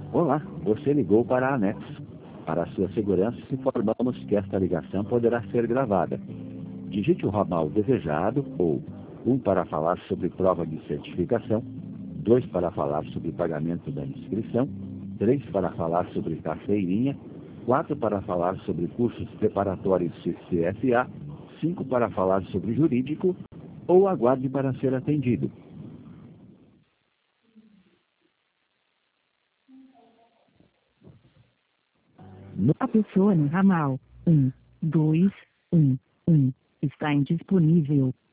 Olá, você ligou para a ANEX. Para a sua segurança, informamos que esta ligação poderá ser gravada. Digite o ramal desejado ou 1 para falar sobre prova de certificação, 2 para falar sobre pagamento da inscrição, 3 para falar sobre carteirinha, 4 para falar sobre cursos preparatórios CFA, 5 para falar sobre jurídico ou aguarde para ser atendido. A pessoa no ramal 1, 2, 1, 1 está indisponível.